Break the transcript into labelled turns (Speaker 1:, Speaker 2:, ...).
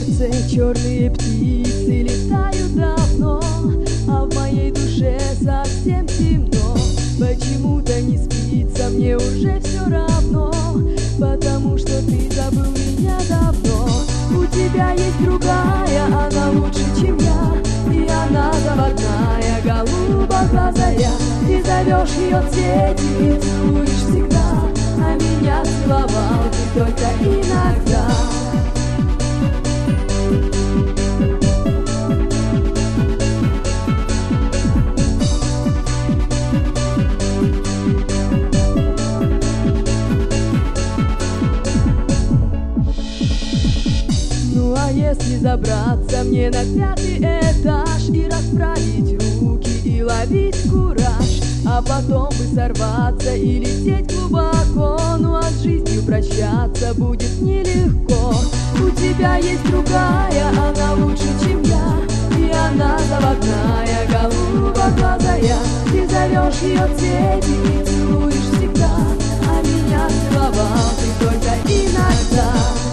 Speaker 1: сердце черные птицы летают давно, а в моей душе совсем темно. Почему-то не спится, мне уже все равно, потому что ты забыл меня давно. У тебя есть другая, она лучше, чем я, и она заводная, голубоглазая. Ты зовешь ее в сети и целуешь всегда, а меня целовал ты только иногда. Ну а если забраться мне на 5-й этаж и расправить руки и ловить кураж, а потом бы сорваться и лететь глубоко, ну а с жизнью прощаться будет нелегко. У тебя есть другая, она лучше, чем я, и она заводная, голубоглазая. Ты зовешь ее в сети и целуешь всегда, а меня целовал ты только иногда.